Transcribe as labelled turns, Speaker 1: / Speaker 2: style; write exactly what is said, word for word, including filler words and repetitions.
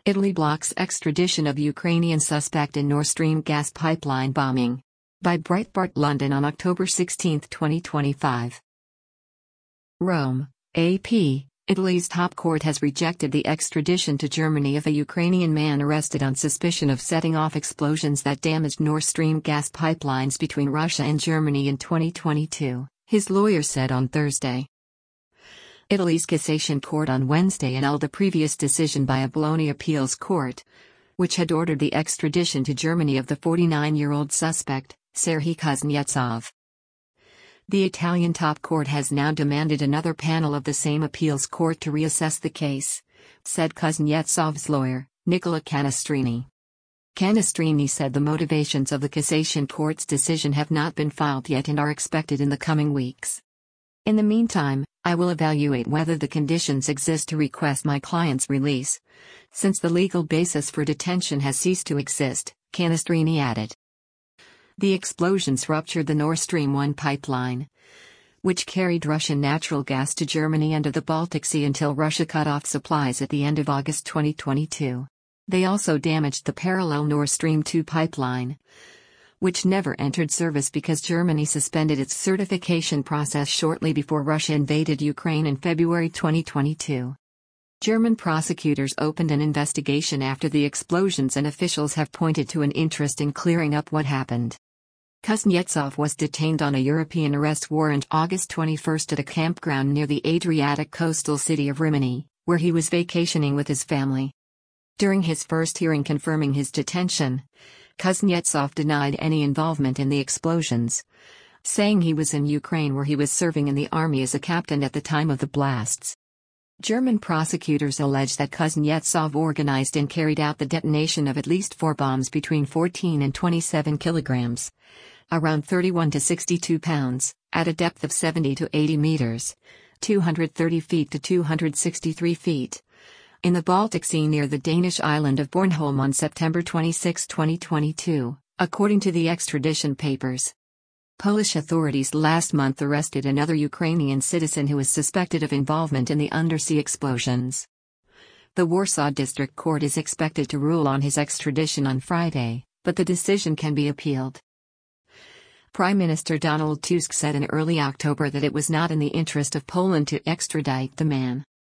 Speaker 1: Italy blocks extradition of Ukrainian suspect in Nord Stream gas pipeline bombing. By Breitbart London on October sixteenth, twenty twenty-five. Rome, A P. Italy's top court has rejected the extradition to Germany of a Ukrainian man arrested on suspicion of setting off explosions that damaged Nord Stream gas pipelines between Russia and Germany in twenty twenty-two, his lawyer said on Thursday. Italy's Cassation Court on Wednesday annulled a previous decision by a Bologna appeals court, which had ordered the extradition to Germany of the forty-nine-year-old suspect, Serhiy Kuznetsov. The Italian top court has now demanded another panel of the same appeals court to reassess the case, said Kuznetsov's lawyer, Nicola Canestrini. Canestrini said the motivations of the Cassation Court's decision have not been filed yet and are expected in the coming weeks. In the meantime, I will evaluate whether the conditions exist to request my client's release, since the legal basis for detention has ceased to exist, Canestrini added. The explosions ruptured the Nord Stream one pipeline, which carried Russian natural gas to Germany and to the Baltic Sea until Russia cut off supplies at the end of August twenty twenty-two. They also damaged the parallel Nord Stream two pipeline, which never entered service because Germany suspended its certification process shortly before Russia invaded Ukraine in February twenty twenty-two. German prosecutors opened an investigation after the explosions, and officials have pointed to an interest in clearing up what happened. Kuznetsov was detained on a European arrest warrant August twenty-first at a campground near the Adriatic coastal city of Rimini, where he was vacationing with his family. During his first hearing confirming his detention, Kuznetsov denied any involvement in the explosions, saying he was in Ukraine where he was serving in the army as a captain at the time of the blasts. German prosecutors allege that Kuznetsov organized and carried out the detonation of at least four bombs between fourteen and twenty-seven kilograms, around thirty-one to sixty-two pounds, at a depth of seventy to eighty meters, two hundred thirty feet to two hundred sixty-three feet, in the Baltic Sea near the Danish island of Bornholm on September twenty-sixth, twenty twenty-two, according to the extradition papers. Polish authorities last month arrested another Ukrainian citizen who was suspected of involvement in the undersea explosions. The Warsaw District Court is expected to rule on his extradition on Friday, but the decision can be appealed. Prime Minister Donald Tusk said in early October that it was not in the interest of Poland to extradite the man.